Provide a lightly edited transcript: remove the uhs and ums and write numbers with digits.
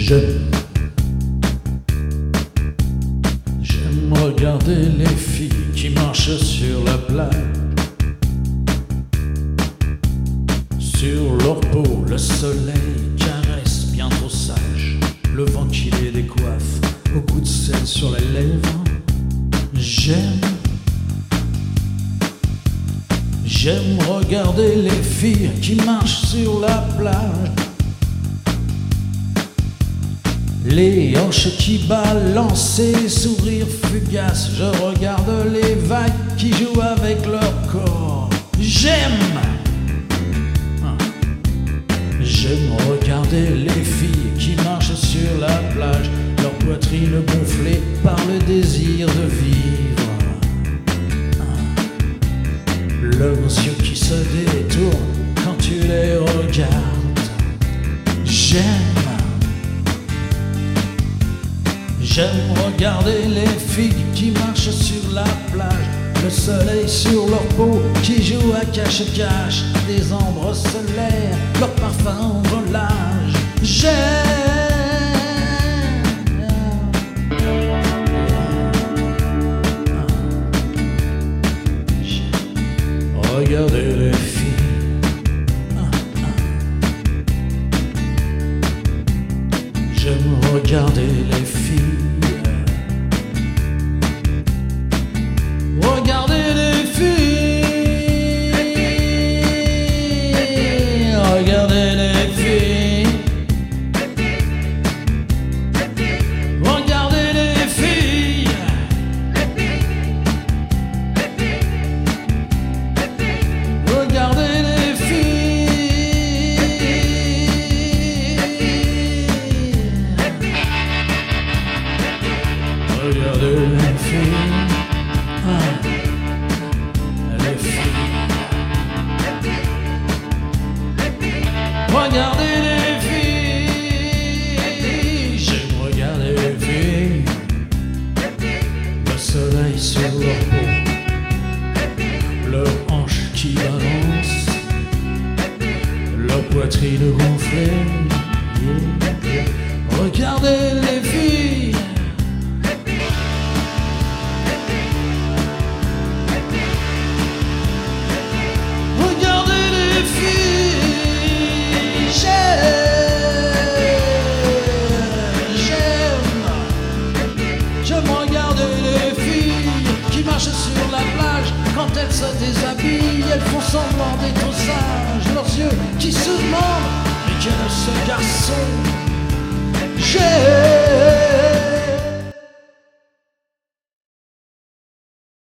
J'aime regarder les filles qui marchent sur la plage. Sur leur peau, le soleil caresse bien trop sage. Le vent qui les décoiffe au goût de sel sur les lèvres. J'aime regarder les filles qui marchent sur la plage. Les hanches qui balancent et sourires fugaces. Je regarde les vagues qui jouent avec leur corps. J'aime regarder les filles qui marchent sur la plage. Leur poitrine gonflée par le désir de vivre. Leurs yeux qui se détournent quand tu les regardes. J'aime regarder les filles qui marchent sur la plage. Le soleil sur leur peau qui joue à cache-cache. Des ombres solaires, leur parfum volage. Regardez les filles. J'aime regarder les filles. Regardez les filles. Regardez les filles. Regardez les filles. Regardez les filles. Regardez les filles. Les filles. Regardez les filles. J'aime regarder les filles. Le soleil sur leur peau. Leurs hanches qui balancent. Leur poitrine gonflée. Regardez les filles. Regardez les filles. J'aime regarder les filles qui marchent sur la plage. Quand elles se déshabillent, elles font semblant d'être sages. Leurs yeux qui se demandent mais quel est ce garçon.